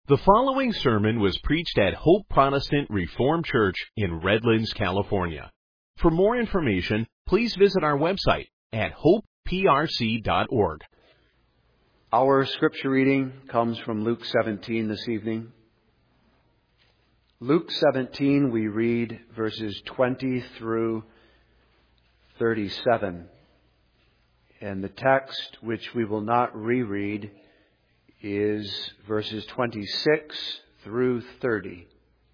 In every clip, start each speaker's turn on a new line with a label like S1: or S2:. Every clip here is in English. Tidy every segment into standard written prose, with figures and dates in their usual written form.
S1: The following sermon was preached at Hope Protestant Reformed Church in Redlands, California. For more information, please visit our website at hopeprc.org.
S2: Our scripture reading comes from Luke 17 this evening. Luke 17, we read verses 20 through 37. And the text, which we will not reread, is verses 26 through 30.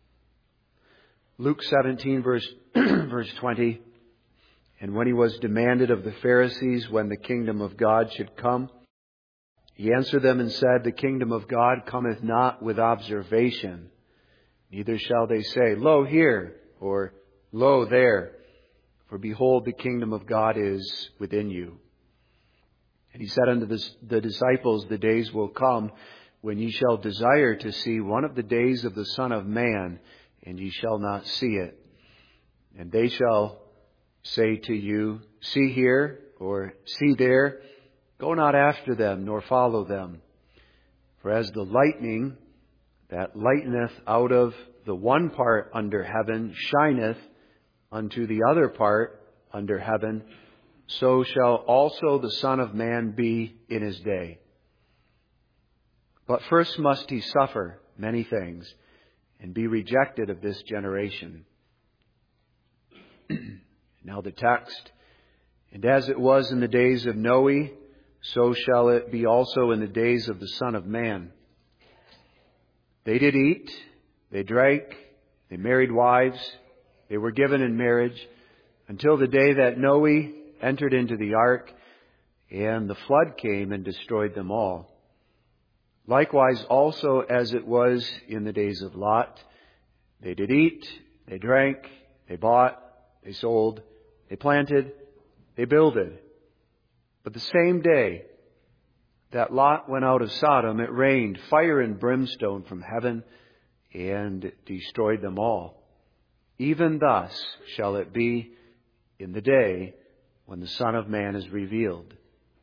S2: Luke 17, verse 20. And when he was demanded of the Pharisees when the kingdom of God should come, he answered them and said, The kingdom of God cometh not with observation, neither shall they say, Lo here, or Lo there. For behold, the kingdom of God is within you. And he said unto the disciples, The days will come when ye shall desire to see one of the days of the Son of Man, and ye shall not see it. And they shall say to you, See here, or see there. Go not after them, nor follow them. For as the lightning that lighteneth out of the one part under heaven shineth unto the other part under heaven, so shall also the Son of Man be in his day. But first must he suffer many things, and be rejected of this generation. Now the text, And as it was in the days of Noe, so shall it be also in the days of the Son of Man. They did eat, they drank, they married wives, they were given in marriage, until the day that Noe entered into the ark, and the flood came and destroyed them all. Likewise also as it was in the days of Lot, they did eat, they drank, they bought, they sold, they planted, they builded. But the same day that Lot went out of Sodom, it rained fire and brimstone from heaven and destroyed them all. Even thus shall it be in the day when the Son of Man is revealed.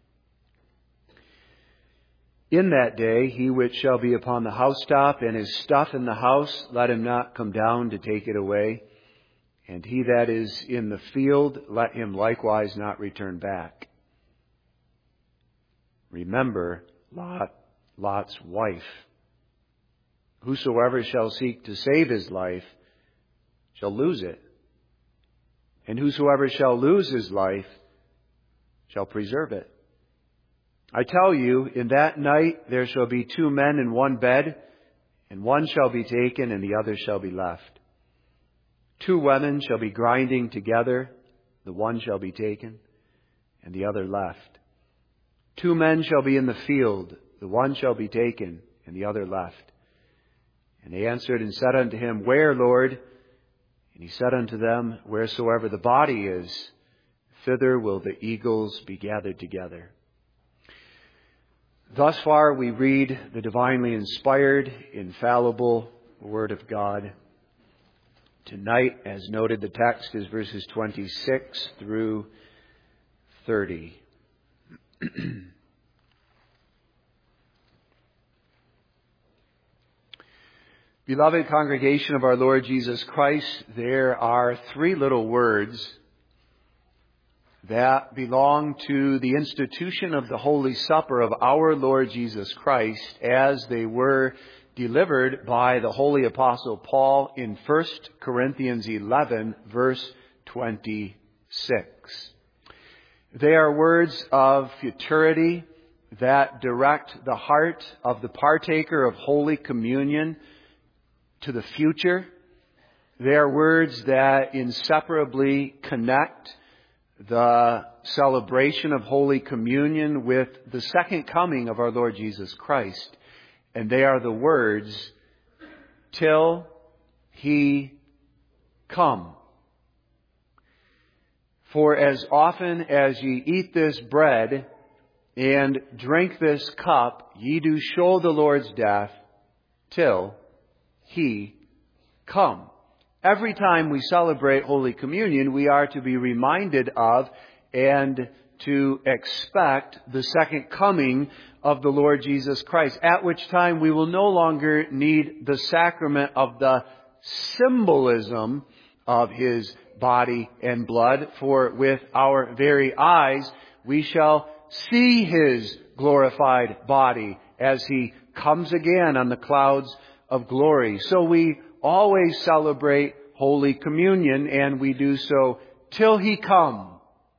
S2: In that day, he which shall be upon the housetop and his stuff in the house, let him not come down to take it away. And he that is in the field, let him likewise not return back. Remember Lot's wife. Whosoever shall seek to save his life shall lose it. And whosoever shall lose his life shall preserve it. I tell you, in that night there shall be two men in one bed, and one shall be taken and the other shall be left. Two women shall be grinding together, the one shall be taken and the other left. Two men shall be in the field, the one shall be taken and the other left. And they answered and said unto him, Where, Lord? And he said unto them, Wheresoever the body is, thither will the eagles be gathered together. Thus far we read the divinely inspired, infallible Word of God. Tonight, as noted, the text is verses 26 through 30. Beloved congregation of our Lord Jesus Christ, there are three little words that belong to the institution of the Holy Supper of our Lord Jesus Christ as they were delivered by the Holy Apostle Paul in 1 Corinthians 11, verse 26. They are words of futurity that direct the heart of the partaker of Holy Communion to the future. They are words that inseparably connect the celebration of Holy Communion with the second coming of our Lord Jesus Christ. And they are the words, till he come. For as often as ye eat this bread and drink this cup, ye do show the Lord's death till he come. Every time we celebrate Holy Communion, we are to be reminded of and to expect the second coming of the Lord Jesus Christ, at which time we will no longer need the sacrament of the symbolism of His body and blood, for with our very eyes we shall see His glorified body as He comes again on the clouds of glory. So we always celebrate Holy Communion, and we do so till He come.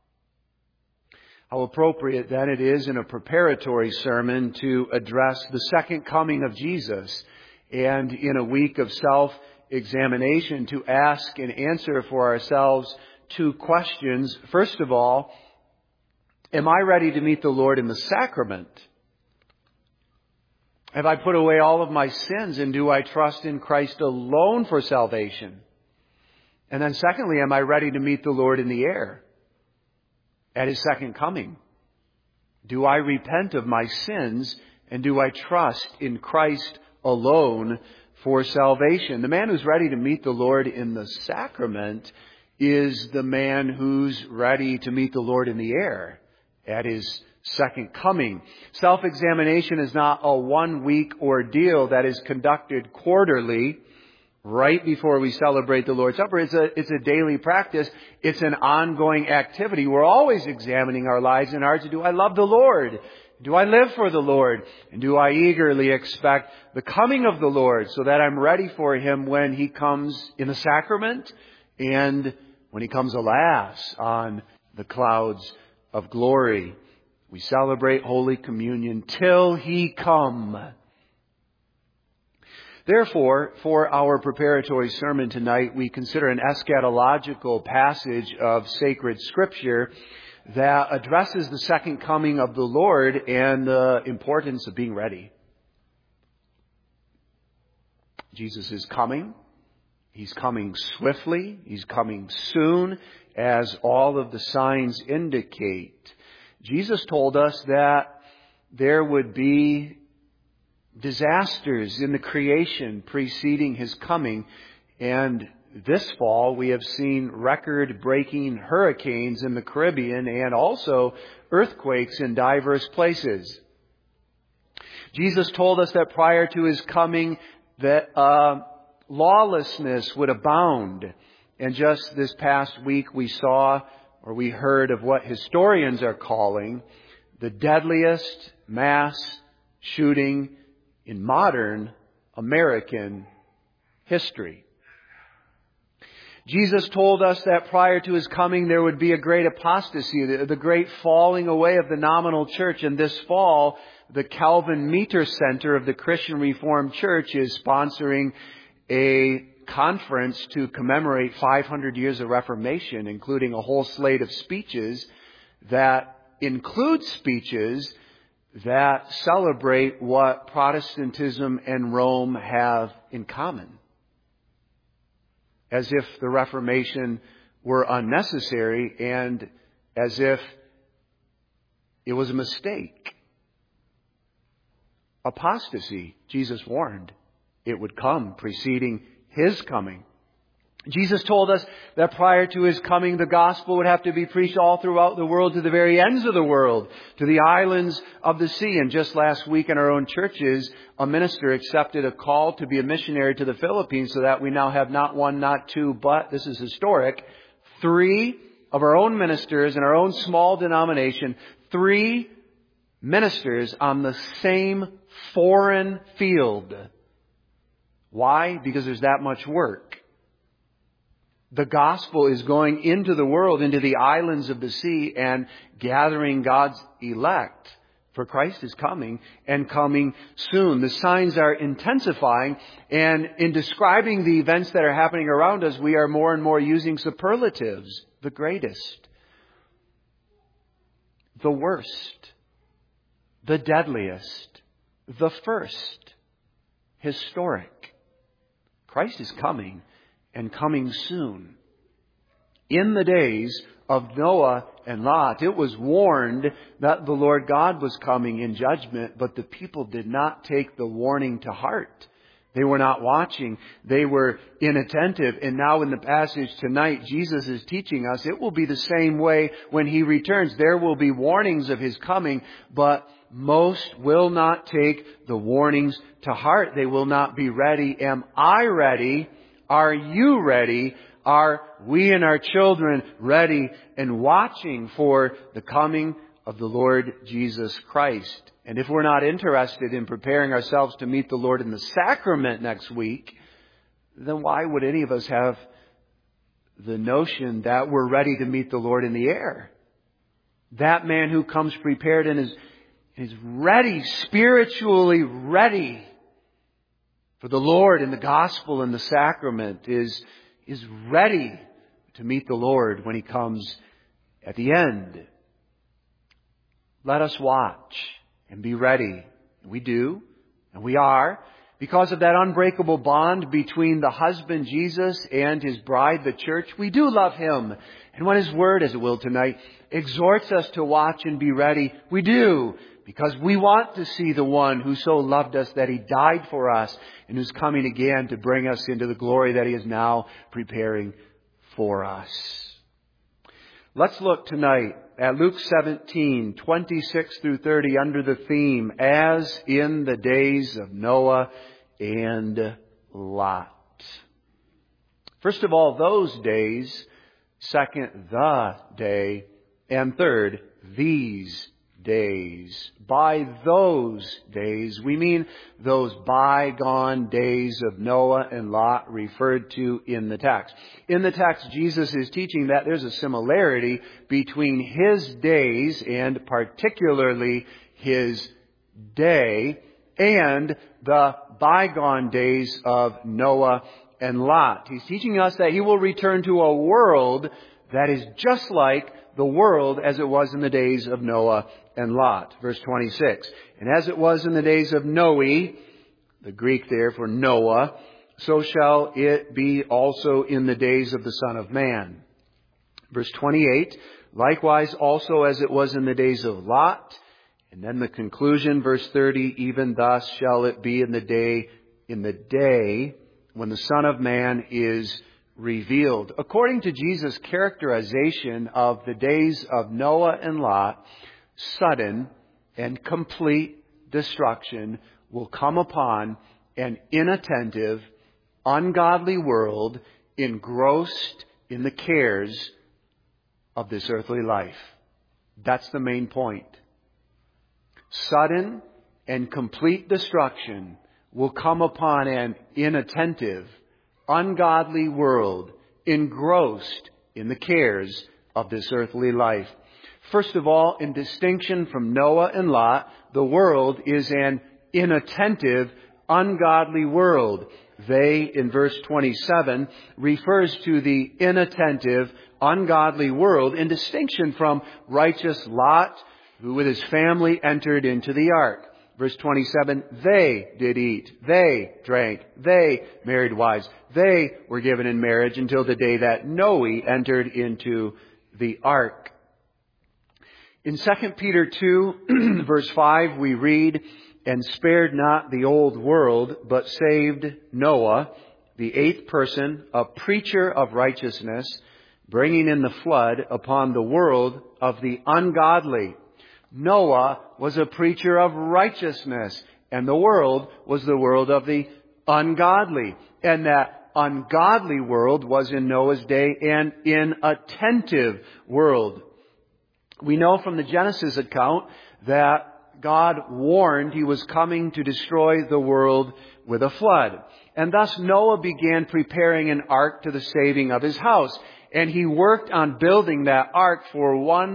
S2: How appropriate then it is in a preparatory sermon to address the second coming of Jesus, and in a week of self-examination to ask and answer for ourselves two questions. First of all, am I ready to meet the Lord in the sacrament? Have I put away all of my sins, and do I trust in Christ alone for salvation? And then secondly, am I ready to meet the Lord in the air at His second coming? Do I repent of my sins, and do I trust in Christ alone for salvation? The man who's ready to meet the Lord in the sacrament is the man who's ready to meet the Lord in the air at His second coming. Self-examination is not a one-week ordeal that is conducted quarterly right before we celebrate the Lord's Supper. It's a daily practice. It's an ongoing activity. We're always examining our lives and hearts. Do I love the Lord? Do I live for the Lord? And do I eagerly expect the coming of the Lord so that I'm ready for Him when He comes in the sacrament and when He comes alas on the clouds of glory? We celebrate Holy Communion till He come. Therefore, for our preparatory sermon tonight, we consider an eschatological passage of sacred Scripture that addresses the second coming of the Lord and the importance of being ready. Jesus is coming. He's coming swiftly. He's coming soon, as all of the signs indicate. Jesus told us that there would be disasters in the creation preceding His coming, and this fall we have seen record-breaking hurricanes in the Caribbean and also earthquakes in diverse places. Jesus told us that prior to His coming that lawlessness would abound, and just this past week we saw or we heard of what historians are calling the deadliest mass shooting in modern American history. Jesus told us that prior to His coming there would be a great apostasy, the great falling away of the nominal church. And this fall, the Calvin Meter Center of the Christian Reformed Church is sponsoring a conference to commemorate 500 years of Reformation, including a whole slate of speeches that include speeches that celebrate what Protestantism and Rome have in common. As if the Reformation were unnecessary and as if it was a mistake. Apostasy, Jesus warned, it would come preceding His coming. Jesus told us that prior to His coming, the gospel would have to be preached all throughout the world, to the very ends of the world, to the islands of the sea. And just last week in our own churches, a minister accepted a call to be a missionary to the Philippines, so that we now have not one, not two, but, this is historic, 3 of our own ministers in our own small denomination, 3 ministers on the same foreign field. Why? Because there's that much work. The gospel is going into the world, into the islands of the sea, and gathering God's elect. For Christ is coming, and coming soon. The signs are intensifying, and in describing the events that are happening around us, we are more and more using superlatives. The greatest, the worst, the deadliest, the first, historic. Christ is coming, and coming soon. In the days of Noah and Lot, it was warned that the Lord God was coming in judgment, but the people did not take the warning to heart. They were not watching. They were inattentive. And now in the passage tonight, Jesus is teaching us it will be the same way when He returns. There will be warnings of His coming, but most will not take the warnings to heart. They will not be ready. Am I ready? Are you ready? Are we and our children ready and watching for the coming of the Lord Jesus Christ? And if we're not interested in preparing ourselves to meet the Lord in the sacrament next week, then why would any of us have the notion that we're ready to meet the Lord in the air? That man who comes prepared and is ready, spiritually ready for the Lord in the gospel and the sacrament, is ready to meet the Lord when He comes at the end. Let us watch and be ready. We do, and we are, because of that unbreakable bond between the husband, Jesus, and His bride, the church. We do love Him. And when His Word, as it will tonight, exhorts us to watch and be ready, we do, because we want to see the one who so loved us that He died for us and who's coming again to bring us into the glory that He is now preparing for us. Let's look tonight at Luke 17, 26 through 30 under the theme, As in the Days of Noah and Lot. First of all, those days. Second, the day. And third, these days. By those days, we mean those bygone days of Noah and Lot referred to in the text. In the text, Jesus is teaching that there's a similarity between His days, and particularly His day, and the bygone days of Noah and Lot. He's teaching us that He will return to a world that is just like the world as it was in the days of Noah and Lot. Verse 26. And as it was in the days of Noe, the Greek there for Noah, so shall it be also in the days of the Son of Man. Verse 28. Likewise also as it was in the days of Lot. And then the conclusion, verse 30. Even thus shall it be in the day when the Son of Man is revealed. According to Jesus' characterization of the days of Noah and Lot, sudden and complete destruction will come upon an inattentive, ungodly world engrossed in the cares of this earthly life. That's the main point. Sudden and complete destruction will come upon an inattentive, ungodly world engrossed in the cares of this earthly life. First of all, in distinction from Noah and Lot, the world is an inattentive, ungodly world. They, in verse 27, refers to the inattentive, ungodly world in distinction from righteous Lot, who with his family entered into the ark. Verse 27, they did eat, they drank, they married wives, they were given in marriage until the day that Noe entered into the ark. In 2 Peter 2, verse 5, we read, and spared not the old world, but saved Noah, the eighth person, a preacher of righteousness, bringing in the flood upon the world of the ungodly. Noah was a preacher of righteousness, and the world was the world of the ungodly. And that ungodly world was in Noah's day an inattentive world. We know from the Genesis account that God warned He was coming to destroy the world with a flood. And thus Noah began preparing an ark to the saving of his house. And he worked on building that ark for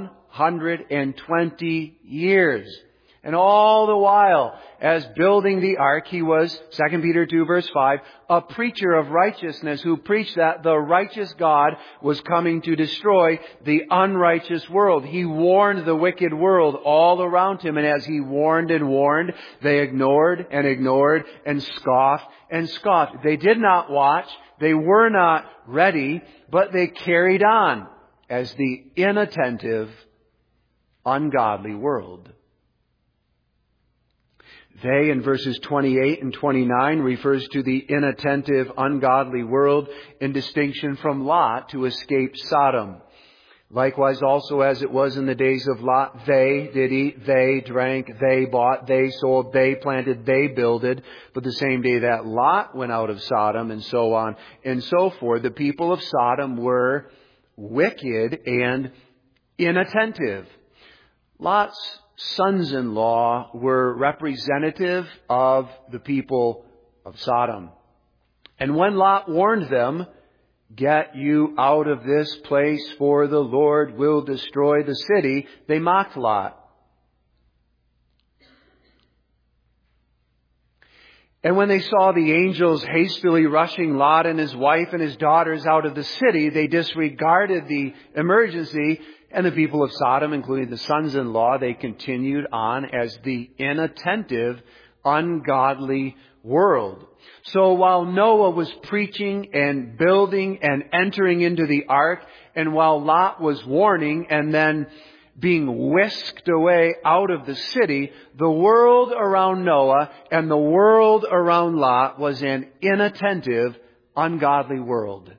S2: 120 years. And all the while, as building the ark, he was, 2 Peter 2 verse 5, a preacher of righteousness who preached that the righteous God was coming to destroy the unrighteous world. He warned the wicked world all around him. And as he warned and warned, they ignored and scoffed and scoffed. They did not watch. They were not ready, but they carried on as the inattentive, ungodly world. They, in verses 28 and 29, refers to the inattentive, ungodly world in distinction from Lot to escape Sodom. Likewise, also as it was in the days of Lot, they did eat, they drank, they bought, they sold, they planted, they builded. But the same day that Lot went out of Sodom, and so on and so forth, the people of Sodom were wicked and inattentive. Lot's sons-in-law were representative of the people of Sodom. And when Lot warned them, "Get you out of this place, for the Lord will destroy the city," they mocked Lot. And when they saw the angels hastily rushing Lot and his wife and his daughters out of the city, they disregarded the emergency, and the people of Sodom, including the sons-in-law, they continued on as the inattentive, ungodly world. So while Noah was preaching and building and entering into the ark, and while Lot was warning and then being whisked away out of the city, the world around Noah and the world around Lot was an inattentive, ungodly world.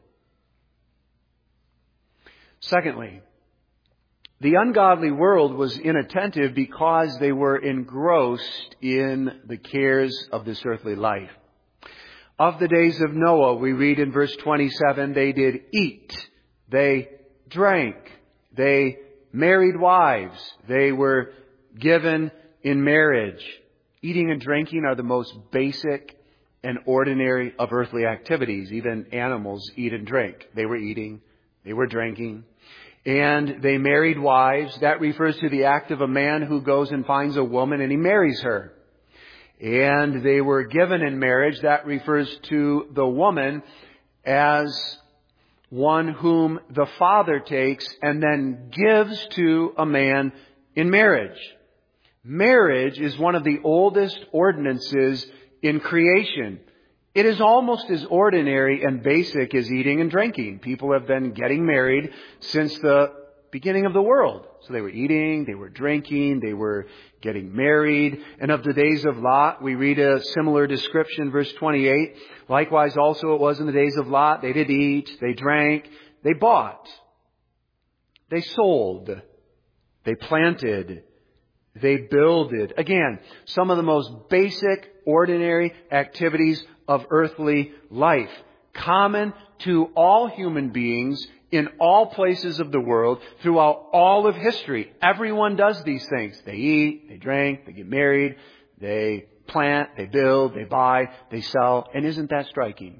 S2: Secondly, the ungodly world was inattentive because they were engrossed in the cares of this earthly life. Of the days of Noah, we read in verse 27, they did eat, they drank, they married wives, they were given in marriage. Eating and drinking are the most basic and ordinary of earthly activities. Even animals eat and drink. They were eating, they were drinking. And they married wives. That refers to the act of a man who goes and finds a woman and he marries her. And they were given in marriage. That refers to the woman as one whom the father takes and then gives to a man in marriage. Marriage is one of the oldest ordinances in creation. It is almost as ordinary and basic as eating and drinking. People have been getting married since the beginning of the world. So they were eating, they were drinking, they were getting married. And of the days of Lot, we read a similar description, verse 28. Likewise, also it was in the days of Lot. They did eat, they drank, they bought, they sold, they planted, they builded. Again, some of the most basic, ordinary activities of earthly life, common to all human beings in all places of the world throughout all of history. Everyone does these things. They eat, they drink, they get married, they plant, they build, they buy, they sell. And isn't that striking?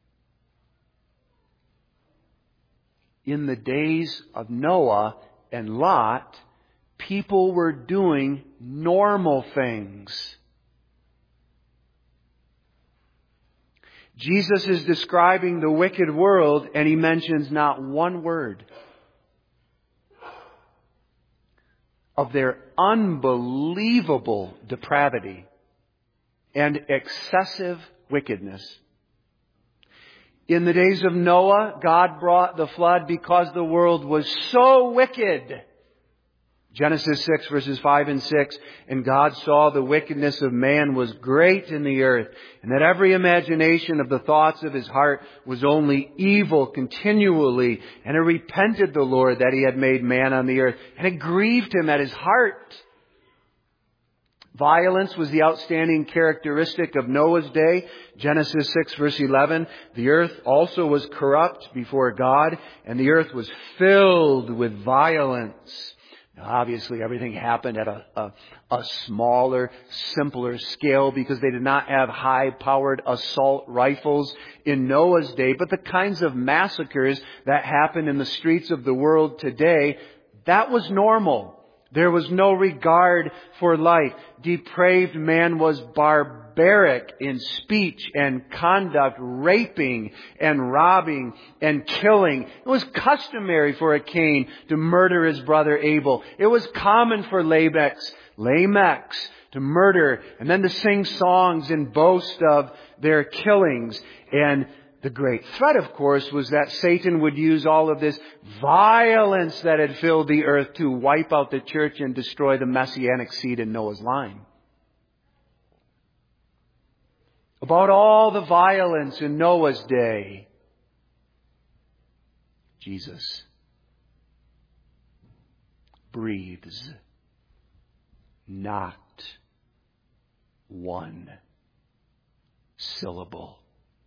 S2: In the days of Noah and Lot, people were doing normal things. Jesus is describing the wicked world, and he mentions not one word of their unbelievable depravity and excessive wickedness. In the days of Noah, God brought the flood because the world was so wicked. Genesis 6 verses 5 and 6, and God saw the wickedness of man was great in the earth, and that every imagination of the thoughts of his heart was only evil continually. And it repented the Lord that he had made man on the earth, and it grieved him at his heart. Violence was the outstanding characteristic of Noah's day. Genesis 6 verse 11, the earth also was corrupt before God, and the earth was filled with violence. Obviously, everything happened at a smaller, simpler scale because they did not have high-powered assault rifles in Noah's day. But the kinds of massacres that happen in the streets of the world today, that was normal. There was no regard for life. Depraved man was barbaric in speech and conduct, raping and robbing and killing. It was customary for a Cain to murder his brother Abel. It was common for Lamechs to murder and then to sing songs and boast of their killings. And the great threat, of course, was that Satan would use all of this violence that had filled the earth to wipe out the church and destroy the messianic seed in Noah's line. about all the violence in Noah's day. Jesus breathes not one syllable.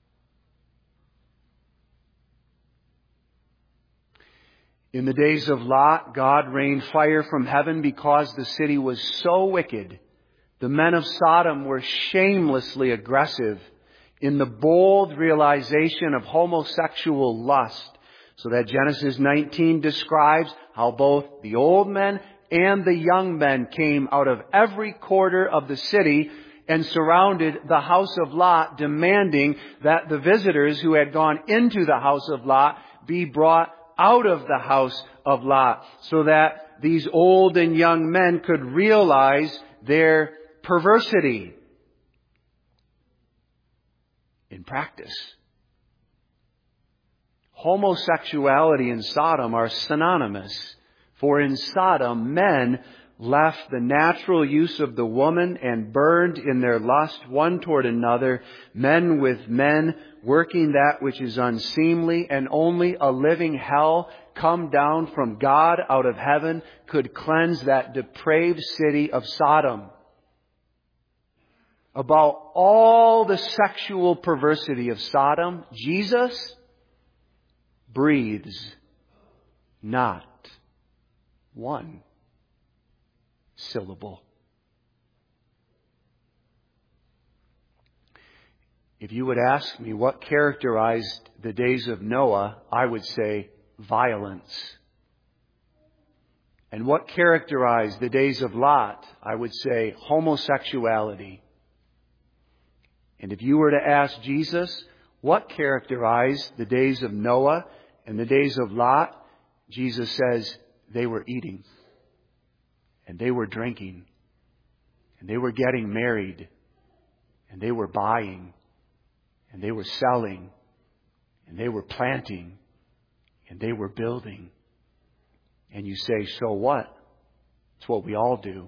S2: In the days of Lot, God rained fire from heaven because the city was so wicked. The men of Sodom were shamelessly aggressive in the bold realization of homosexual lust, so that Genesis 19 describes how both the old men and the young men came out of every quarter of the city and surrounded the house of Lot, demanding that the visitors who had gone into the house of Lot be brought out of the house of Lot, so that these old and young men could realize their perversity in practice. Homosexuality and Sodom are synonymous, for in Sodom men left the natural use of the woman and burned in their lust one toward another, men with men, working that which is unseemly, and only a living hell come down from God out of heaven could cleanse that depraved city of Sodom. About all the sexual perversity of Sodom, Jesus breathes not one syllable. If you would ask me what characterized the days of Noah, I would say violence. And what characterized the days of Lot, I would say homosexuality. And if you were to ask Jesus what characterized the days of Noah and the days of Lot, Jesus says they were eating, and they were drinking, and they were getting married, and they were buying, and they were selling, and they were planting, and they were building. And you say, so what? It's what we all do.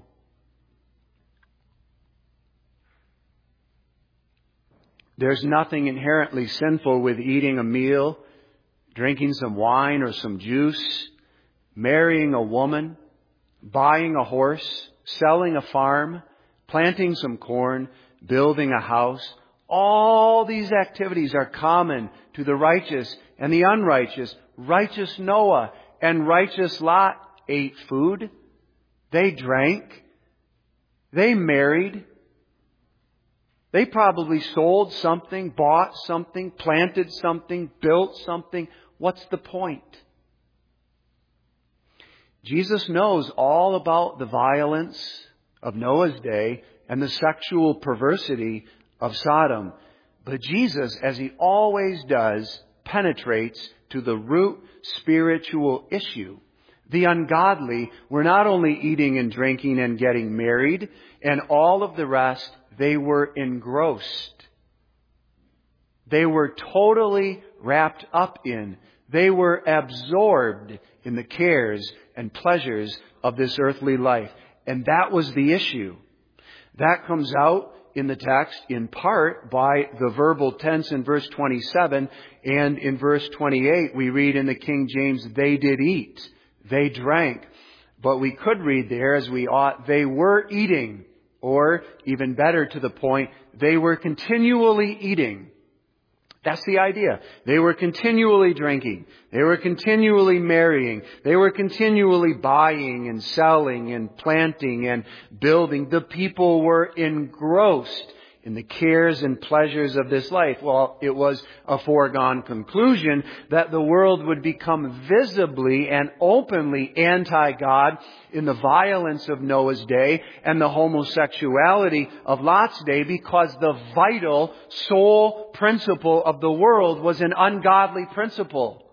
S2: There's nothing inherently sinful with eating a meal, drinking some wine or some juice, marrying a woman, buying a horse, selling a farm, planting some corn, building a house. All these activities are common to the righteous and the unrighteous. Righteous Noah and righteous Lot ate food. They drank. They married. They probably sold something, bought something, planted something, built something. What's the point? Jesus knows all about the violence of Noah's day and the sexual perversity of Sodom. But Jesus, as he always does, penetrates to the root spiritual issue. The ungodly were not only eating and drinking and getting married and all of the rest, they were engrossed. They were totally wrapped up in. They were absorbed in the cares and pleasures of this earthly life. And that was the issue. That comes out in the text in part by the verbal tense in verse 27. And in verse 28 we read in the King James, they did eat. They drank. But we could read there, as we ought, they were eating. Or, even better to the point, they were continually eating. That's the idea. They were continually drinking. They were continually marrying. They were continually buying and selling and planting and building. The people were engrossed in the cares and pleasures of this life. Well, it was a foregone conclusion that the world would become visibly and openly anti-God in the violence of Noah's day and the homosexuality of Lot's day, because the vital sole principle of the world was an ungodly principle.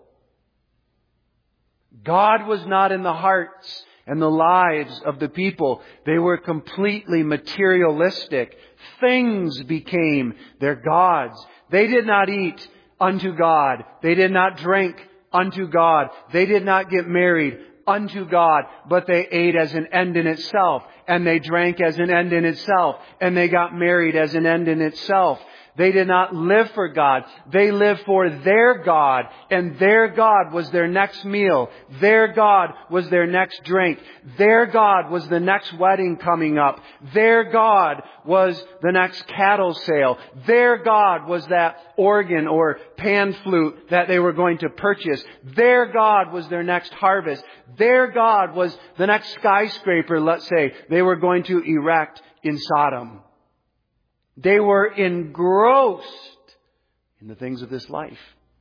S2: God was not in the hearts and the lives of the people. They were completely materialistic. Things became their gods. They did not eat unto God. They did not drink unto God. They did not get married unto God, but they ate as an end in itself, and they drank as an end in itself, and they got married as an end in itself. They did not live for God. They lived for their God. And their God was their next meal. Their God was their next drink. Their God was the next wedding coming up. Their God was the next cattle sale. Their God was that organ or pan flute that they were going to purchase. Their God was their next harvest. Their God was the next skyscraper, let's say, they were going to erect in Sodom. They were engrossed in the things of this life.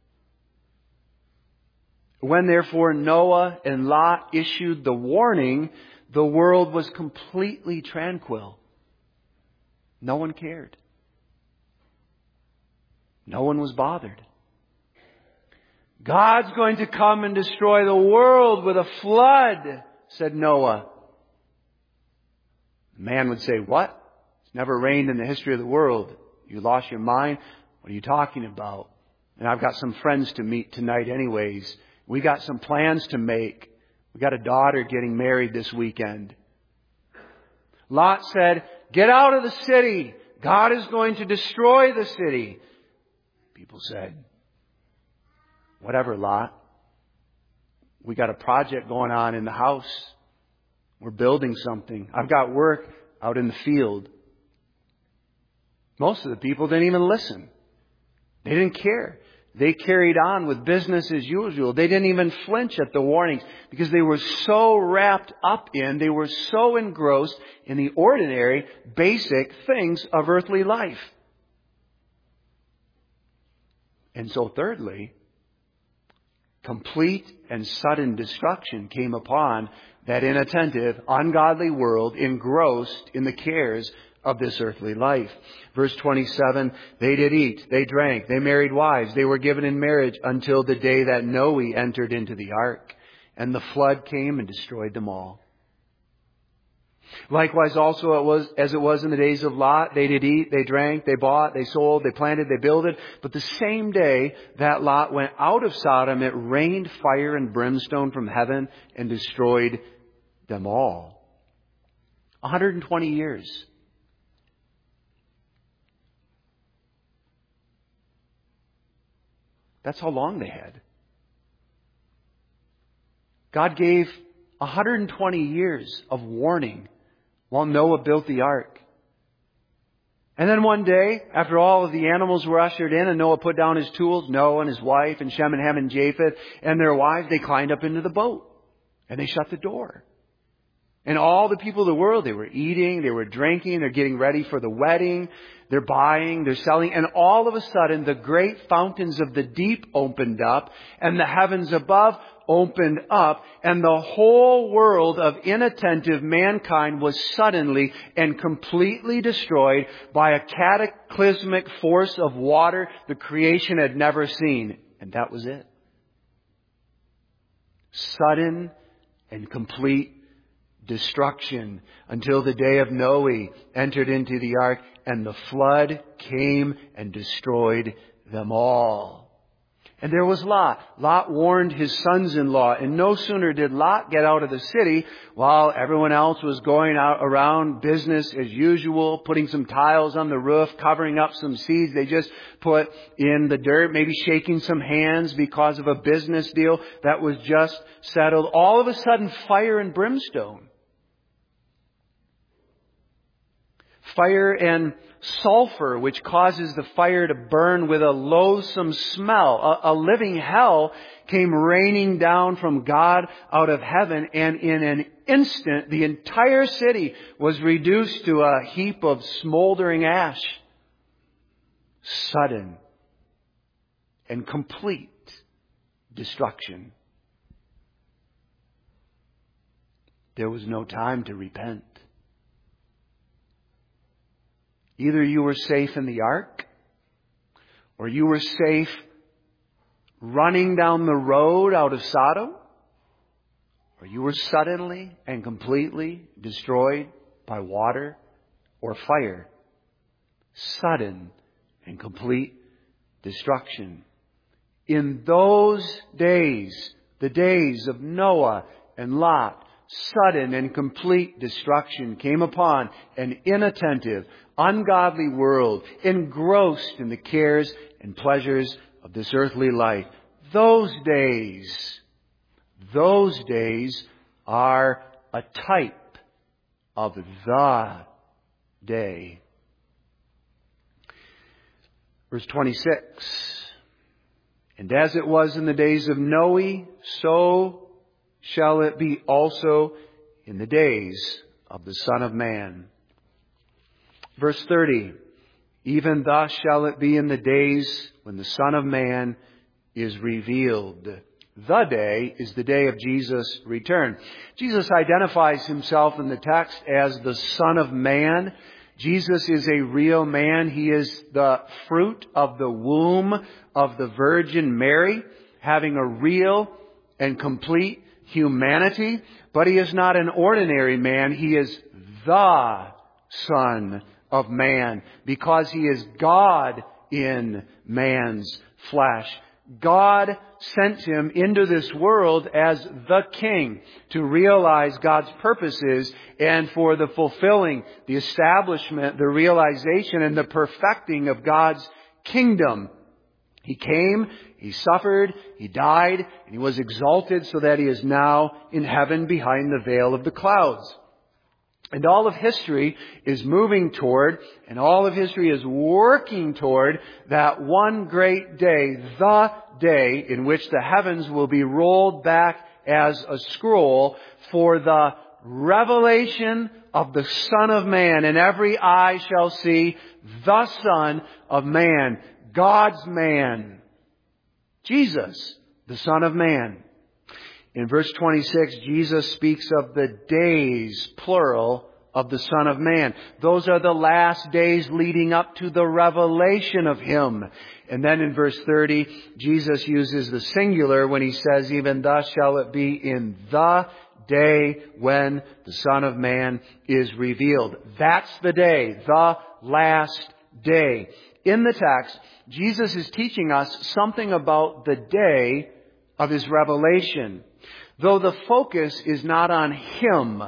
S2: When therefore Noah and Lot issued the warning, the world was completely tranquil. No one cared. No one was bothered. God's going to come and destroy the world with a flood, said Noah. Man would say, what? It's never rained in the history of the world. You lost your mind? What are you talking about? And I've got some friends to meet tonight anyways. We got some plans to make. We got a daughter getting married this weekend. Lot said, get out of the city. God is going to destroy the city. People said, whatever, Lot. We got a project going on in the house. We're building something. I've got work out in the field. Most of the people didn't even listen. They didn't care. They carried on with business as usual. They didn't even flinch at the warnings because they were so wrapped up in, they were so engrossed in the ordinary, basic things of earthly life. And so thirdly, complete and sudden destruction came upon that inattentive, ungodly world engrossed in the cares of this earthly life. Verse 27, they did eat, they drank, they married wives, they were given in marriage until the day that Noe entered into the ark, and the flood came and destroyed them all. Likewise also it was in the days of Lot. They did eat, they drank, they bought, they sold, they planted, they builded. But the same day that Lot went out of Sodom, it rained fire and brimstone from heaven and destroyed them all. 120 years. That's how long they had. God gave 120 years of warning while Noah built the ark. And then one day, after all of the animals were ushered in and Noah put down his tools, Noah and his wife and Shem and Ham and Japheth and their wives, they climbed up into the boat and they shut the door. And all the people of the world, they were eating, they were drinking, they're getting ready for the wedding, they're buying, they're selling. And all of a sudden, the great fountains of the deep opened up and the heavens above opened up. And the whole world of inattentive mankind was suddenly and completely destroyed by a cataclysmic force of water the creation had never seen. And that was it. Sudden and complete destruction until the day of Noe entered into the ark and the flood came and destroyed them all. And there was Lot. Lot warned his sons-in-law, and no sooner did Lot get out of the city while everyone else was going out around business as usual, putting some tiles on the roof, covering up some seeds they just put in the dirt, maybe shaking some hands because of a business deal that was just settled. All of a sudden, fire and brimstone. Fire and sulfur, which causes the fire to burn with a loathsome smell. A living hell came raining down from God out of heaven, and in an instant, the entire city was reduced to a heap of smoldering ash. Sudden and complete destruction. There was no time to repent. Either you were safe in the ark, or you were safe running down the road out of Sodom, or you were suddenly and completely destroyed by water or fire. Sudden and complete destruction. In those days, the days of Noah and Lot, sudden and complete destruction came upon an inattentive, ungodly world, engrossed in the cares and pleasures of this earthly life. Those days are a type of the day. Verse 26. And as it was in the days of Noe, so shall it be also in the days of the Son of Man. Verse 30. Even thus shall it be in the days when the Son of Man is revealed. The day is the day of Jesus' return. Jesus identifies himself in the text as the Son of Man. Jesus is a real man. He is the fruit of the womb of the Virgin Mary, having a real and complete humanity. But He is not an ordinary man. He is the Son of Man, because He is God in man's flesh. God sent Him into this world as the King to realize God's purposes and for the fulfilling, the establishment, the realization, and the perfecting of God's kingdom. He came, He suffered, He died, and He was exalted so that He is now in heaven behind the veil of the clouds. And all of history is moving toward, and all of history is working toward that one great day, the day in which the heavens will be rolled back as a scroll for the revelation of the Son of Man. And every eye shall see the Son of Man, God's man, Jesus, the Son of Man. In verse 26, Jesus speaks of the days, plural, of the Son of Man. Those are the last days leading up to the revelation of Him. And then in verse 30, Jesus uses the singular when He says, even thus shall it be in the day when the Son of Man is revealed. That's the day, the last day. In the text, Jesus is teaching us something about the day of His revelation, though the focus is not on Him,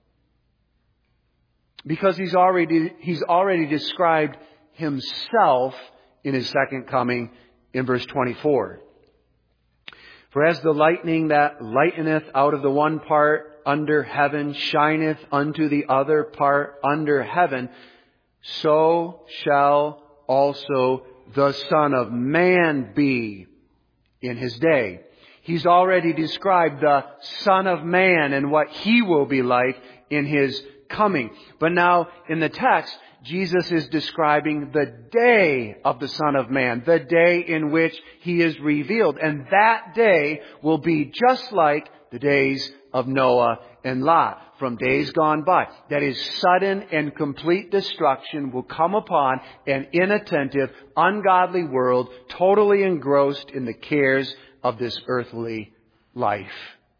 S2: because He's already described Himself in His second coming in verse 24. For as the lightning that lighteneth out of the one part under heaven shineth unto the other part under heaven, so shall also the Son of Man be in His day. He's already described the Son of Man and what He will be like in His coming. But now in the text, Jesus is describing the day of the Son of Man, the day in which He is revealed. And that day will be just like the days of Noah and Lot from days gone by. That is, sudden and complete destruction will come upon an inattentive, ungodly world, totally engrossed in the cares of this earthly life.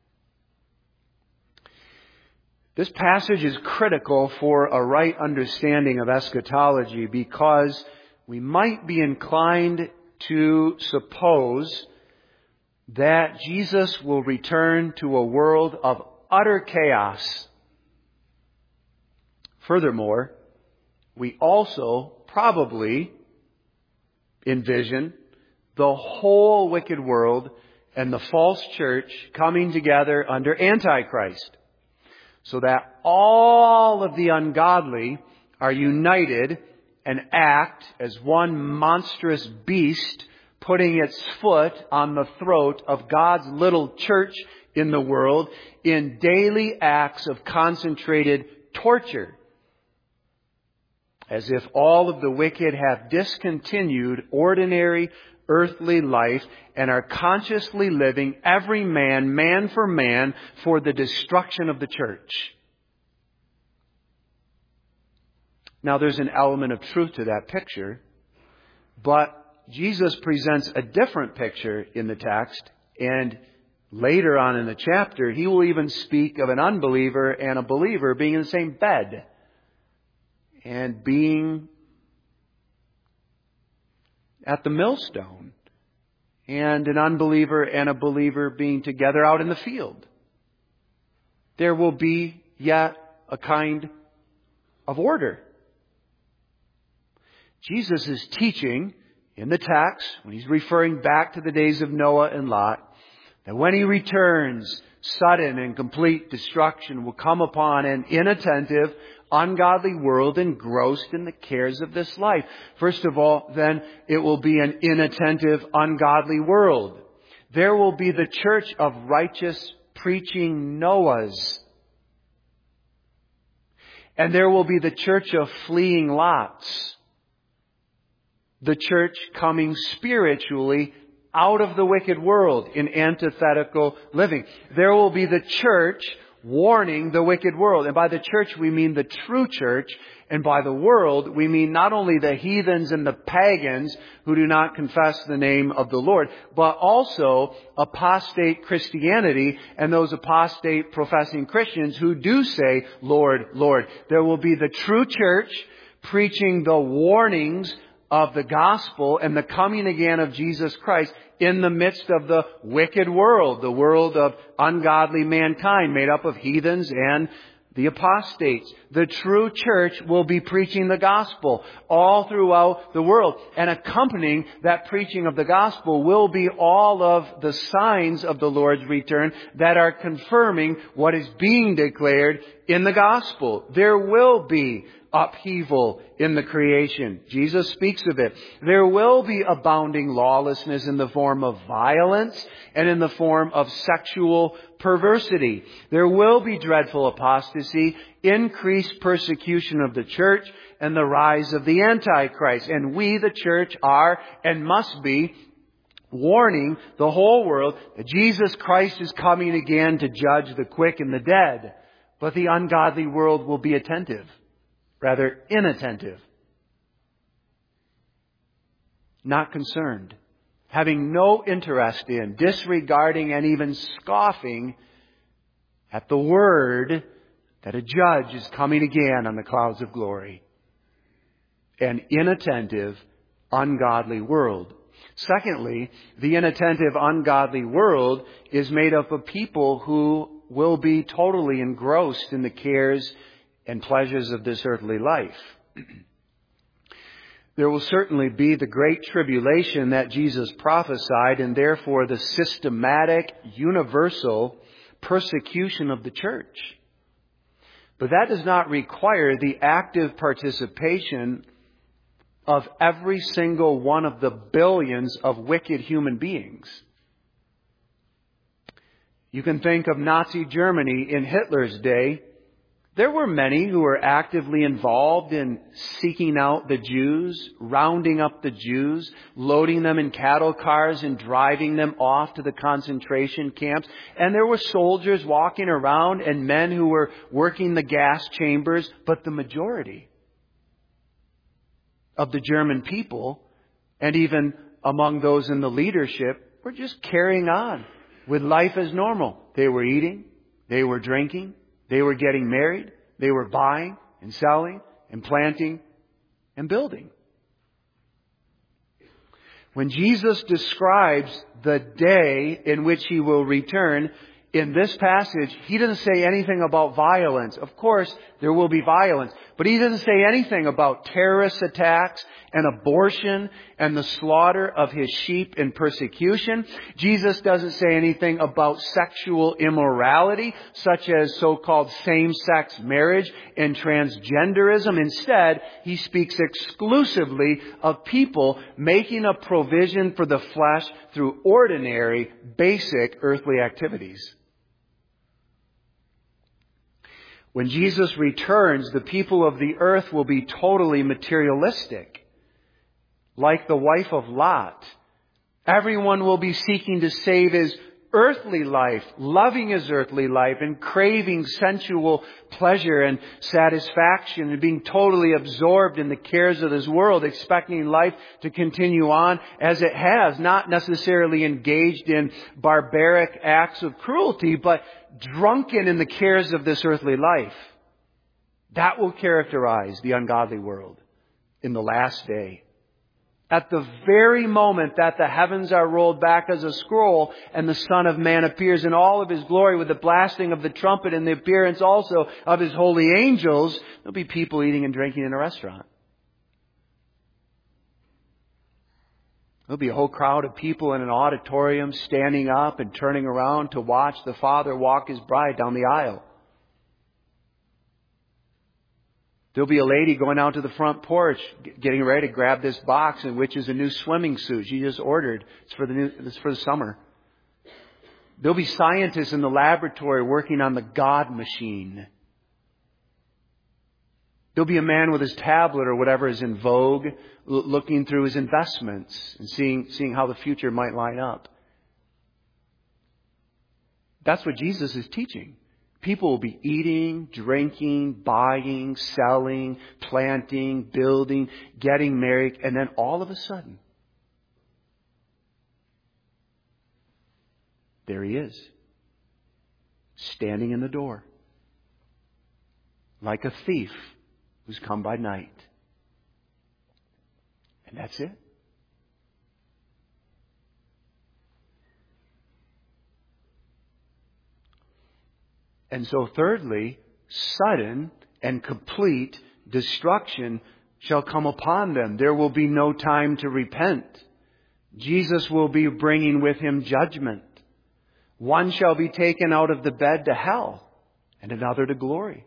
S2: This passage is critical for a right understanding of eschatology, because we might be inclined to suppose that Jesus will return to a world of utter chaos. Furthermore, we also probably envision the whole wicked world and the false church coming together under Antichrist, so that all of the ungodly are united and act as one monstrous beast, putting its foot on the throat of God's little church in the world in daily acts of concentrated torture, as if all of the wicked have discontinued ordinary earthly life and are consciously living, every man, man for man, for the destruction of the church. Now, there's an element of truth to that picture, but Jesus presents a different picture in the text, and later on in the chapter, He will even speak of an unbeliever and a believer being in the same bed and being at the millstone, and an unbeliever and a believer being together out in the field. there will be yet a kind of order. Jesus is teaching in the text, when He's referring back to the days of Noah and Lot, that when He returns, sudden and complete destruction will come upon an inattentive, ungodly world engrossed in the cares of this life. First of all, then, it will be an inattentive, ungodly world. There will be the church of righteous, preaching Noahs. And there will be the church of fleeing Lots. The church coming spiritually out of the wicked world in antithetical living. There will be the church warning the wicked world. And by the church we mean the true church. And by the world we mean not only the heathens and the pagans who do not confess the name of the Lord, but also apostate Christianity and those apostate professing Christians who do say, Lord, Lord. There will be the true church preaching the warnings of the gospel and the coming again of Jesus Christ in the midst of the wicked world, the world of ungodly mankind made up of heathens and the apostates. The true church will be preaching the gospel all throughout the world. And accompanying that preaching of the gospel will be all of the signs of the Lord's return that are confirming what is being declared in the gospel. There will be upheaval in the creation. Jesus speaks of it. There will be abounding lawlessness in the form of violence and in the form of sexual perversity. There will be dreadful apostasy, increased persecution of the church, and the rise of the Antichrist. And we, the church, are and must be warning the whole world that Jesus Christ is coming again to judge the quick and the dead. But the ungodly world will be attentive. Rather inattentive, not concerned, having no interest in, disregarding and even scoffing at the word that a judge is coming again on the clouds of glory. An inattentive, ungodly world. Secondly, the inattentive, ungodly world is made up of people who will be totally engrossed in the cares and pleasures of this earthly life. There will certainly be the great tribulation that Jesus prophesied, and therefore the systematic, universal persecution of the church. But that does not require the active participation of every single one of the billions of wicked human beings. You can think of Nazi Germany in Hitler's day. There were many who were actively involved in seeking out the Jews, rounding up the Jews, loading them in cattle cars and driving them off to the concentration camps. And there were soldiers walking around and men who were working the gas chambers. But the majority of the German people, and even among those in the leadership, were just carrying on with life as normal. They were eating, they were drinking, they were getting married. They were buying and selling and planting and building. When Jesus describes the day in which He will return, in this passage, He doesn't say anything about violence. Of course, there will be violence. But He doesn't say anything about terrorist attacks and abortion and the slaughter of His sheep in persecution. Jesus doesn't say anything about sexual immorality, such as so-called same-sex marriage and transgenderism. Instead, He speaks exclusively of people making a provision for the flesh through ordinary, basic earthly activities. When Jesus returns, the people of the earth will be totally materialistic, like the wife of Lot. Everyone will be seeking to save his earthly life, loving his earthly life, and craving sensual pleasure and satisfaction, and being totally absorbed in the cares of this world, expecting life to continue on as it has, not necessarily engaged in barbaric acts of cruelty, but drunken in the cares of this earthly life. That will characterize the ungodly world in the last day. At the very moment that the heavens are rolled back as a scroll and the Son of Man appears in all of His glory with the blasting of the trumpet and the appearance also of His holy angels, there'll be people eating and drinking in a restaurant. There'll be a whole crowd of people in an auditorium standing up and turning around to watch the Father walk His bride down the aisle. There'll be a lady going out to the front porch, getting ready to grab this box, in which is a new swimming suit she just ordered. It's for the summer. There'll be scientists in the laboratory working on the God machine. There'll be a man with his tablet or whatever is in vogue, looking through his investments and seeing how the future might line up. That's what Jesus is teaching. People will be eating, drinking, buying, selling, planting, building, getting married, and then all of a sudden, there He is, standing in the door, like a thief who's come by night. And that's it. And so thirdly, sudden and complete destruction shall come upon them. There will be no time to repent. Jesus will be bringing with Him judgment. One shall be taken out of the bed to hell, and another to glory.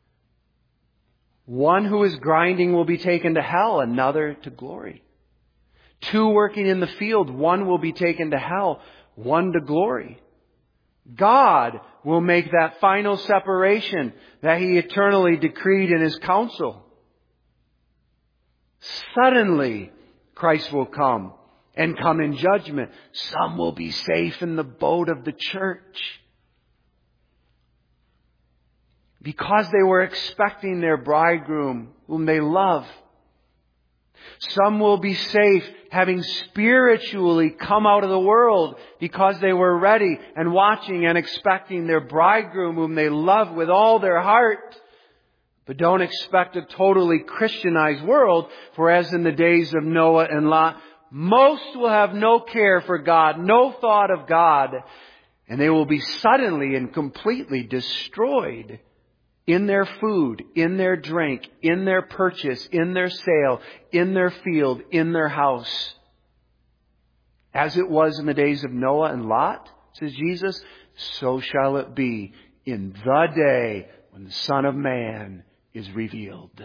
S2: One who is grinding will be taken to hell, another to glory. Two working in the field, one will be taken to hell, one to glory. God will make that final separation that He eternally decreed in His counsel. Suddenly, Christ will come and come in judgment. Some will be safe in the boat of the church because they were expecting their bridegroom whom they love. Some will be safe having spiritually come out of the world because they were ready and watching and expecting their bridegroom whom they love with all their heart. But don't expect a totally Christianized world, for as in the days of Noah and Lot, most will have no care for God, no thought of God, and they will be suddenly and completely destroyed in their food, in their drink, in their purchase, in their sale, in their field, in their house. As it was in the days of Noah and Lot, says Jesus, so shall it be in the day when the Son of Man is revealed.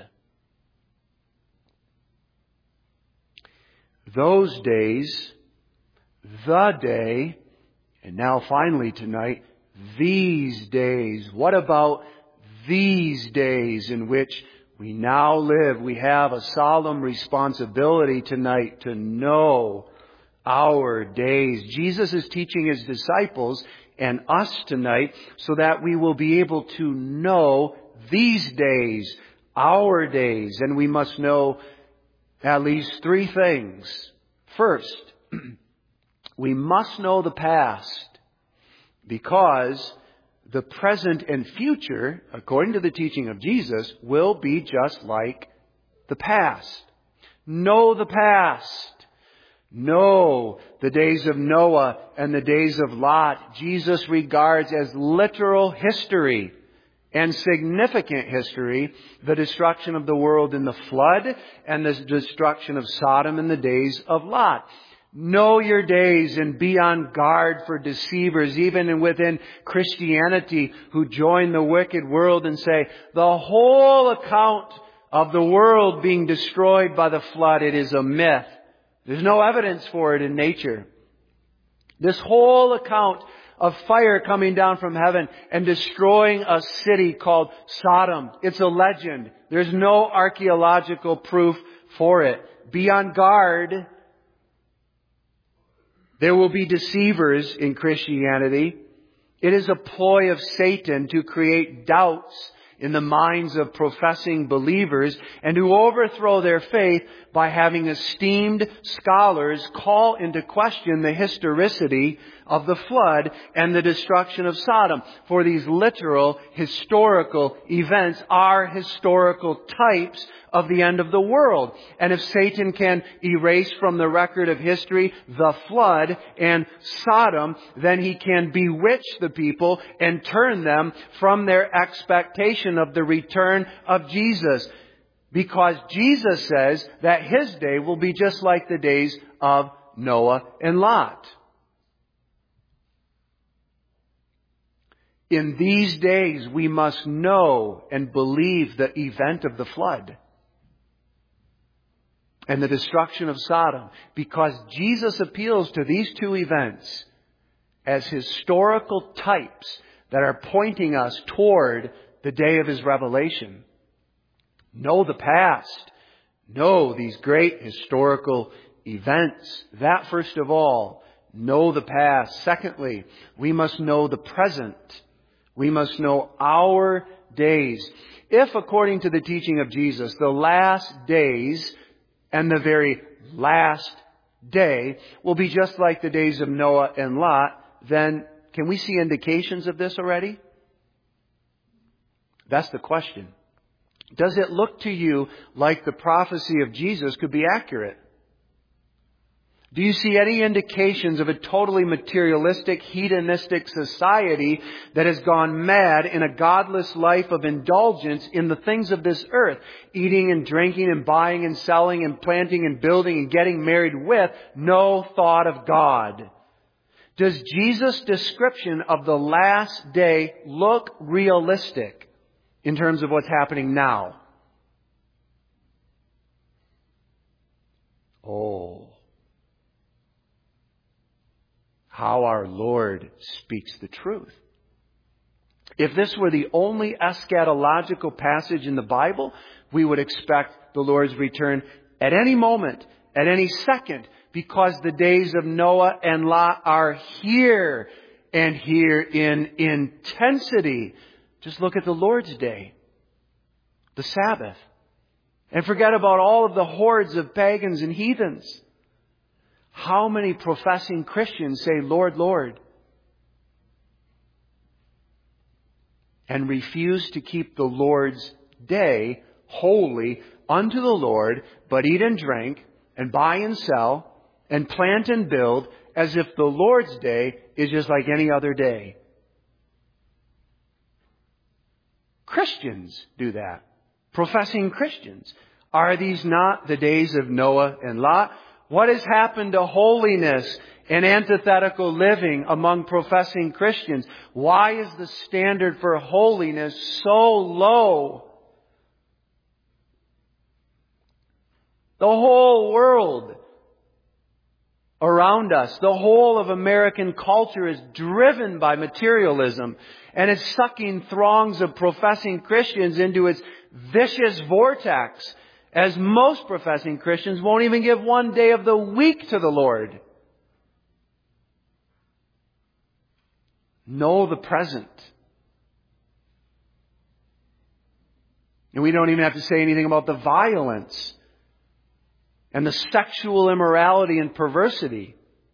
S2: Those days, the day, and now finally tonight, these days. What about these days in which we now live? We have a solemn responsibility tonight to know our days. Jesus is teaching His disciples and us tonight so that we will be able to know these days, our days. And we must know at least three things. First, we must know the past, because the present and future, according to the teaching of Jesus, will be just like the past. Know the past. Know the days of Noah and the days of Lot. Jesus regards as literal history and significant history the destruction of the world in the flood and the destruction of Sodom in the days of Lot. Know your days and be on guard for deceivers, even within Christianity, who join the wicked world and say, the whole account of the world being destroyed by the flood, it is a myth. There's no evidence for it in nature. This whole account of fire coming down from heaven and destroying a city called Sodom, it's a legend. There's no archaeological proof for it. Be on guard. There will be deceivers in Christianity. It is a ploy of Satan to create doubts in the minds of professing believers and who overthrow their faith by having esteemed scholars call into question the historicity of the flood and the destruction of Sodom. For these literal, historical events are historical types of the end of the world. And if Satan can erase from the record of history the flood and Sodom, then he can bewitch the people and turn them from their expectation of the return of Jesus. Because Jesus says that His day will be just like the days of Noah and Lot. In these days, we must know and believe the event of the flood and the destruction of Sodom, because Jesus appeals to these two events as historical types that are pointing us toward the day of His revelation. Know the past. Know these great historical events. That first of all. Know the past. Secondly, we must know the present. We must know our days. If, according to the teaching of Jesus, the last days and the very last day will be just like the days of Noah and Lot, then can we see indications of this already? That's the question. Does it look to you like the prophecy of Jesus could be accurate? Do you see any indications of a totally materialistic, hedonistic society that has gone mad in a godless life of indulgence in the things of this earth? Eating and drinking and buying and selling and planting and building and getting married with no thought of God. Does Jesus' description of the last day look realistic in terms of what's happening now? Oh. How our Lord speaks the truth. If this were the only eschatological passage in the Bible, we would expect the Lord's return at any moment, at any second, because the days of Noah and Lot are here, and here in intensity. Just look at the Lord's Day, the Sabbath, and forget about all of the hordes of pagans and heathens. How many professing Christians say, Lord, Lord, and refuse to keep the Lord's day holy unto the Lord, but eat and drink, and buy and sell, and plant and build, as if the Lord's day is just like any other day? Christians do that. Professing Christians. Are these not the days of Noah and Lot? What has happened to holiness and antithetical living among professing Christians? Why is the standard for holiness so low? The whole world around us, the whole of American culture is driven by materialism, and it's sucking throngs of professing Christians into its vicious vortex, as most professing Christians won't even give one day of the week to the Lord. Know the present. And we don't even have to say anything about the violence and the sexual immorality and perversity.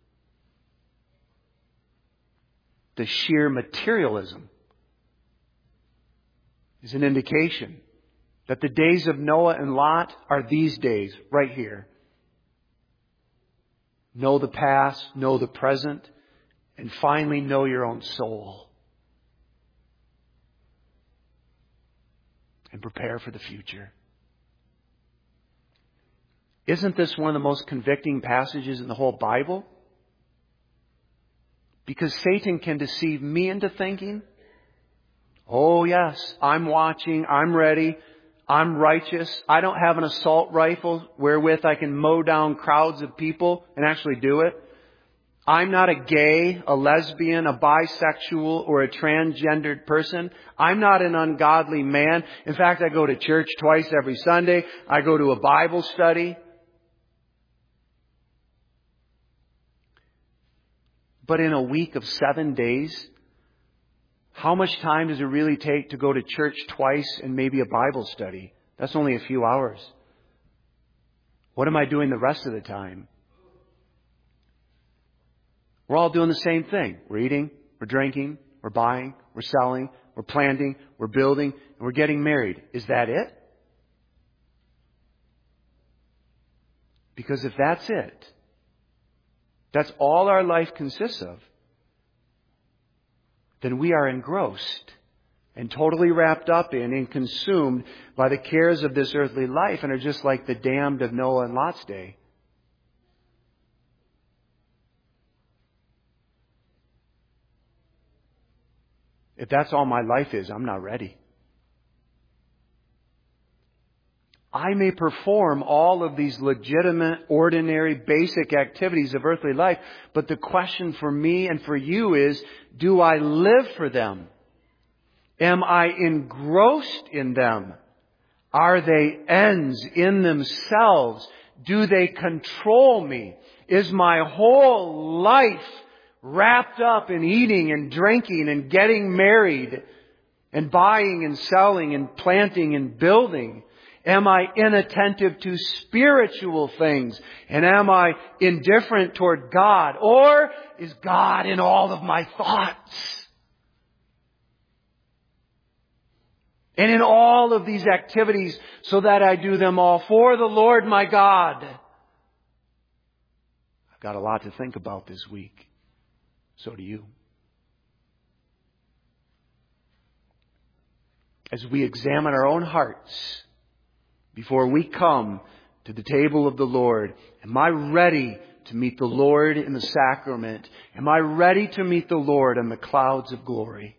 S2: The sheer materialism is an indication that the days of Noah and Lot are these days, right here. Know the past, know the present, and finally know your own soul. And prepare for the future. Isn't this one of the most convicting passages in the whole Bible? Because Satan can deceive me into thinking, oh yes, I'm watching, I'm ready, I'm righteous, I don't have an assault rifle wherewith I can mow down crowds of people and actually do it. I'm not a gay, a lesbian, a bisexual, or a transgendered person. I'm not an ungodly man. In fact, I go to church twice every Sunday. I go to a Bible study. But in a week of 7 days, How much time does it really take to go to church twice and maybe a Bible study? That's only a few hours. What am I doing the rest of the time? We're all doing the same thing. We're eating, we're drinking, we're buying, we're selling, we're planting, we're building, and we're getting married. Is that it? Because if that's it, that's all our life consists of, then we are engrossed and totally wrapped up in and consumed by the cares of this earthly life and are just like the damned of Noah and Lot's day. If that's all my life is, I'm not ready. I may perform all of these legitimate, ordinary, basic activities of earthly life, but the question for me and for you is, do I live for them? Am I engrossed in them? Are they ends in themselves? Do they control me? Is my whole life wrapped up in eating and drinking and getting married and buying and selling and planting and building? Am I inattentive to spiritual things? And am I indifferent toward God? Or is God in all of my thoughts? And in all of these activities, so that I do them all for the Lord my God. I've got a lot to think about this week. So do you. As we examine our own hearts before we come to the table of the Lord, am I ready to meet the Lord in the sacrament? Am I ready to meet the Lord on the clouds of glory?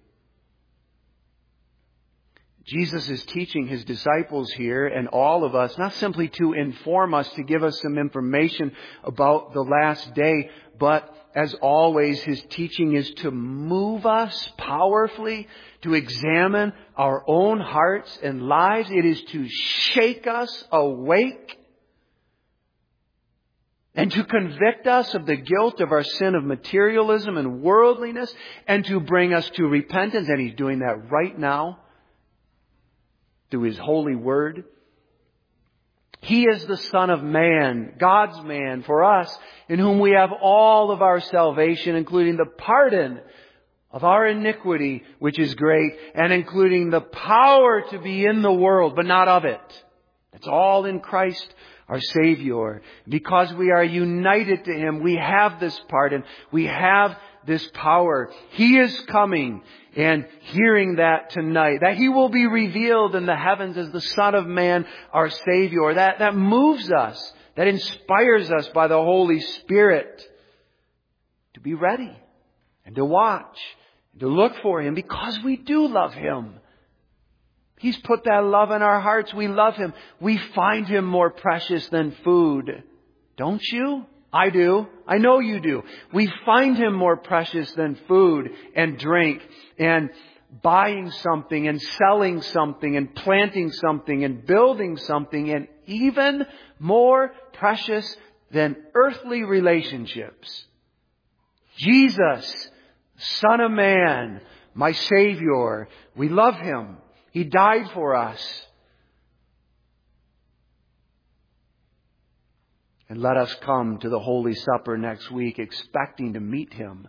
S2: Jesus is teaching His disciples here and all of us, not simply to inform us, to give us some information about the last day, but as always, His teaching is to move us powerfully, to examine our own hearts and lives. It is to shake us awake and to convict us of the guilt of our sin of materialism and worldliness and to bring us to repentance. And He's doing that right now through His holy word. He is the Son of Man, God's man for us, in whom we have all of our salvation, including the pardon of our iniquity, which is great, and including the power to be in the world, but not of it. It's all in Christ, our Savior. Because we are united to Him, we have this pardon. We have this power. He is coming, and hearing that tonight, that He will be revealed in the heavens as the Son of Man, our Savior. That moves us, that inspires us by the Holy Spirit to be ready and to watch and to look for Him because we do love Him. He's put that love in our hearts. We love Him. We find Him more precious than food. Don't you? I do. I know you do. We find Him more precious than food and drink and buying something and selling something and planting something and building something, and even more precious than earthly relationships. Jesus, Son of Man, my Savior. We love Him. He died for us. And let us come to the Holy Supper next week expecting to meet Him.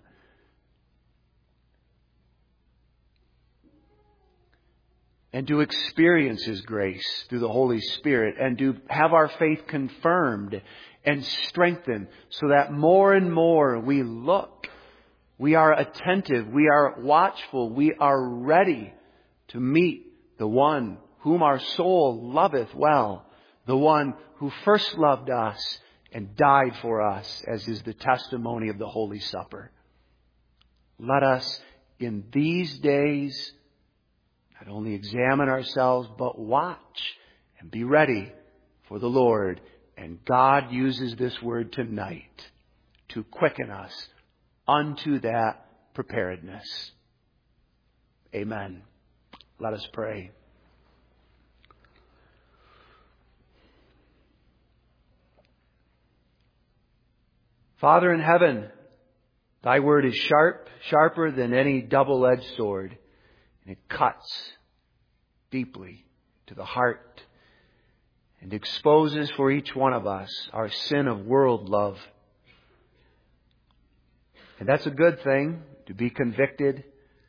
S2: And to experience His grace through the Holy Spirit. And to have our faith confirmed and strengthened so that more and more we look. We are attentive. We are watchful. We are ready to meet the one whom our soul loveth well. The one who first loved us and died for us, as is the testimony of the Holy Supper. Let us, in these days, not only examine ourselves, but watch and be ready for the Lord. And God uses this word tonight to quicken us unto that preparedness. Amen. Let us pray. Father in heaven, Thy word is sharp, sharper than any double-edged sword. And it cuts deeply to the heart and exposes for each one of us our sin of world love. And that's a good thing, to be convicted,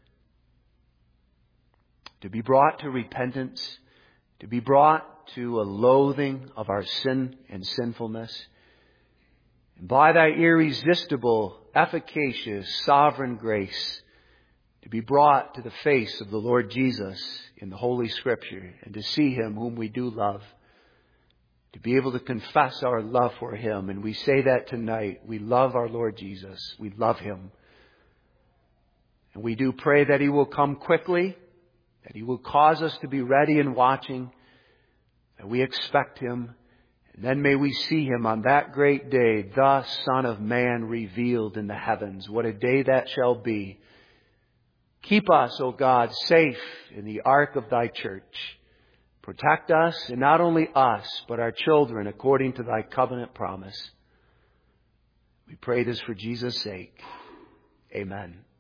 S2: to be brought to repentance, to be brought to a loathing of our sin and sinfulness. And by thy irresistible, efficacious, sovereign grace, to be brought to the face of the Lord Jesus in the Holy Scripture and to see Him whom we do love, to be able to confess our love for Him. And we say that tonight. We love our Lord Jesus. We love Him. And we do pray that He will come quickly, that He will cause us to be ready and watching, that we expect Him. And then may we see Him on that great day, the Son of Man revealed in the heavens. What a day that shall be. Keep us, O God, safe in the ark of Thy church. Protect us, and not only us, but our children, according to Thy covenant promise. We pray this for Jesus' sake. Amen.